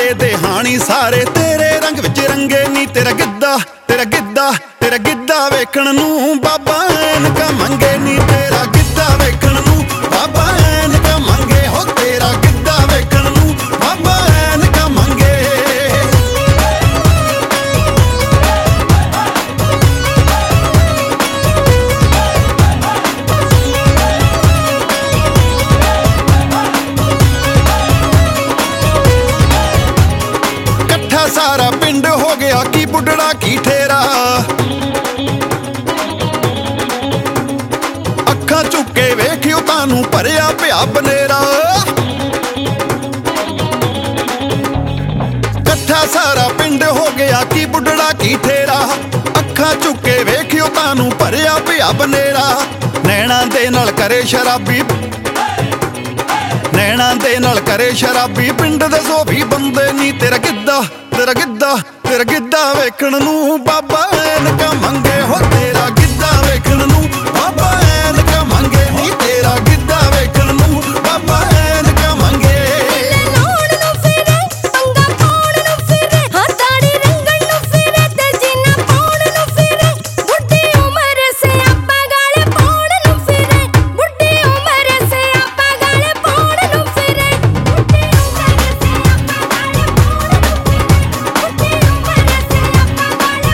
ਗਿੱਧੇ ਦੇ ਹਾਣੀ ਸਾਰੇ ਤੇਰੇ ਰੰਗ ਵਿੱਚ ਰੰਗੇ ਨੀ ਤੇਰਾ ਗਿੱਧਾ ਵੇਖਣ ਨੂੰ ਬਾਬਾ ਐਨਕਾਂ ਮੰਗੇ ਨੀ ਤੇਰਾ ਗਿੱਧਾ ਵੇਖਣ ਨੂੰ ਬਾਬਾ ਐਨਕਾਂ ਮੰਗੇ ਹੋ ਤੇਰਾ ਗਿੱਧਾ ਵੇਖਣ ਨੂੰ ਬਾਬਾ ਐਨਕਾਂ ਮੰਗੇ ਇਕੱਠਾ ਸਾਰਾ ਪਿੰਡ ਹੋ ਗਿਆ ਕੀ ਬੁੱਢੜਾ ਕੀ ਠੇਰਾ ਅੱਖਾਂ ਚੁੱਕ ਕੇ ਵੇਖਿਓ ਤੁਹਾਨੂੰ ਭਰਿਆ ਪਿਆ ਬਨੇਰਾ ਇਕੱਠਾ ਸਾਰਾ ਪਿੰਡ ਹੋ ਗਿਆ ਕੀ ਬੁੱਢੜਾ ਕੀ ਠੇਰਾ ਅੱਖਾਂ ਚੁੱਕ ਕੇ ਵੇਖਿਓ ਤੁਹਾਨੂੰ ਭਰਿਆ ਪਿਆ ਬਨੇਰਾ ਨੈਣਾ ਦੇ ਨਾਲ ਕਰੇ ਸ਼ਰਾਬੀ ਨੈਣਾ ਦੇ ਨਾਲ ਕਰੇ ਸ਼ਰਾਬੀ ਪਿੰਡ ਦੇ ਸੋਭੀ ਬੰਦੇ ਨੀ ਤੇਰਾ ਗਿੱਧਾ ਵੇਖਣ ਨੂੰ ਬਾਬਾ ਐਨਕਾਂ ਮੰਗੇ ਹੋ ਤੇਰਾ ਗਿੱਧਾ ਵੇਖਣ ਨੂੰ ਬਾਬਾ ਐਨਕਾਂ ਮੰਗੇ ਨੀ ਤੇਰਾ ਗਿੱਧਾ ਵੇਖਣ ਨੂੰ ਬਾਬਾ ਐਨਕਾਂ ਮੰਗੇ ਲਾਉਣ ਨੂੰ ਫਿਰੇ ਪੰਗਾ ਪਾਉਣ ਨੂੰ ਫਿਰੇ ਹਾਂ ਦਾੜੀ ਰੰਗਣ ਨੂੰ ਫਿਰੇ ਤੇ ਜੀਨਾ ਪਾਉਣ ਨੂੰ ਫਿਰੇ ਬੁੱਢੀ ਉਮਰ ਸਿਆਪਾ ਗਾਲੇ ਪਾਉਣ ਨੂੰ ਫਿਰੇ ਬੁੱਢੀ ਉਮਰ ਸਿਆਪਾ ਗਾਲੇ ਪਾਉਣ ਨੂੰ ਫਿਰੇ ਬੁੱਢੀ ਉਮਰ ਸਿਆਪਾ ਗਾਲੇ ਪਾਉਣ ਨੂੰ ਫਿਰੇ ਬੁੱਢੀ ਉਮਰ ਸਿਆਪਾ ਗਾਲੇ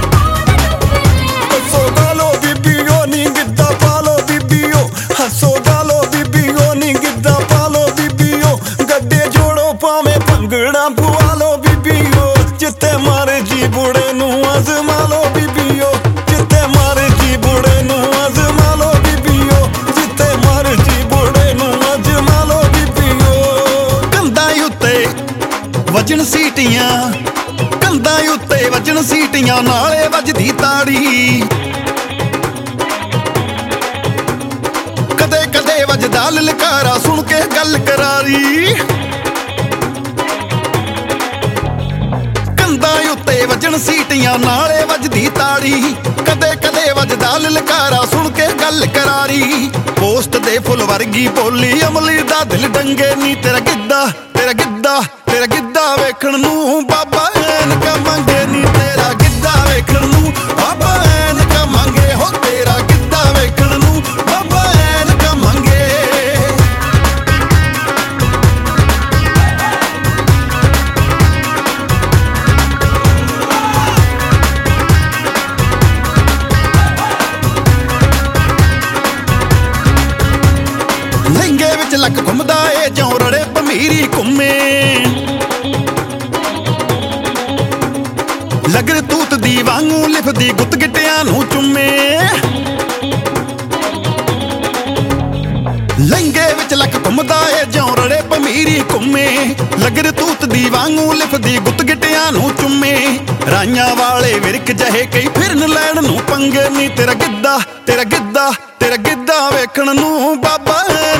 ਪਾਉਣ ਨੂੰ ਫਿਰੇ ਹੱਸੋ ਗਾਲੋ ਬੀਬੀਓ ਨੀ ਗਿੱਧਾ ਪਾਲੋ ਬੀਬੀਓ ਹੱਸੋ ਗਾਲੋ ਬੀਬੀਓ ਨੀ ਗਿੱਧਾ ਪਾਲੋ ਬੀਬੀਓ ਗੱਡੇ ਜੋੜੋ ਭਾਵੇਂ ਭੰਗੜਾ ਪਵਾ ਲੋ ਬੀਬੀਓ ਜਿੱਥੇ ਮਰਜੀ ਬੁੜੇ ਨੂੰ ਅਜ਼ਮਾ ਲੋ ਬੀਬੀਓ ਜਿੱਥੇ ਮਰਜੀ ਬੁੜੇ ਨੂੰ ਅਜ਼ਮਾ ਲੋ ਬੀਬੀਓ ਜਿੱਥੇ ਮਰਜੀ ਬੁੜੇ ਨੂੰ ਅਜ਼ਮਾ ਲੋ ਬੀਬੀਓ ਕੰਧਾਂ ਉੱਤੇ ਵਜਣ ਸੀਟੀਆਂ ਕੰਧਾਂ ਉੱਤੇ ਵਜਣ ਸੀਟੀਆਂ ਨਾਲੇ ਵੱਜਦੀ ਤਾੜੀ ਕਦੇ ਕਦੇ ਵੱਜਦਾ ਲਲਕਾਰਾ ਸੁਣ ਕੇ ਗੱਲ ਕਰਾਰੀ ਕੰਧਾਂ ਉੱਤੇ ਵਜਣ ਸੀਟੀਆਂ ਨਾਲੇ ਵੱਜਦੀ ਤਾੜੀ ਕਦੇ ਕਦੇ ਵੱਜਦਾ ਲਲਕਾਰਾ ਸੁਣ ਕੇ ਗੱਲ ਕਰਾਰੀ ਪੋਸਟ ਦੇ ਫੁੱਲ ਵਰਗੀ ਬੋਲੀ ਅਮਲੀ ਦਾ ਦਿਲ ਡੰਗੇ ਨੀ ਤੇਰਾ ਗਿੱਧਾ ਵੇਖਣ ਨੂੰ ਬਾਬਾ ਐਨਕਾਂ ਮੰਗੇ ਨੀ ਤੇਰਾ ਗਿੱਧਾ ਵੇਖਣ ਨੂੰ ਬਾਬਾ ਐਨਕਾਂ ਮੰਗੇ ਹੋ ਤੇਰਾ ਗਿੱਧਾ ਵੇਖਣ ਨੂੰ ਬਾਬਾ ਐਨਕਾਂ ਮੰਗੇ ਲਹਿੰਗੇ ਵਿੱਚ ਲੱਕ ਘੁੰਮਦਾ ਏ ਜਿਉਂ ਰੜੇ ਭਮੀਰੀ ਘੁੰਮੇ ਲਗਰ ਤੂਤ ਦੀ ਵਾਂਗੂ ਲਿਫਦੀ ਗੁੱਤ ਗਿੱਟਿਆਂ ਨੂੰ ਚੁੰਮੇ ਲਹਿੰਗੇ ਵਿੱਚ ਲੱਕ ਘੁੰਮਦਾ ਏ ਜਿਉਂ ਰੜੇ ਭਮੀਰੀ ਘੁੰਮੇ ਲਗਰ ਤੂਤ ਦੀ ਵਾਂਗੂ ਲਿਫਦੀ ਗੁੱਤ ਗਿੱਟਿਆਂ ਨੂੰ ਚੁੰਮੇ ਰਾਈਆਂ ਵਾਲੇ ਵਿਰਕ ਜਹੇ ਕਈ ਫਿਰਨ ਲੈਣ ਨੂੰ ਪੰਗੇ ਨੀ ਤੇਰਾ ਗਿੱਧਾ ਵੇਖਣ ਨੂੰ ਬਾਬਾ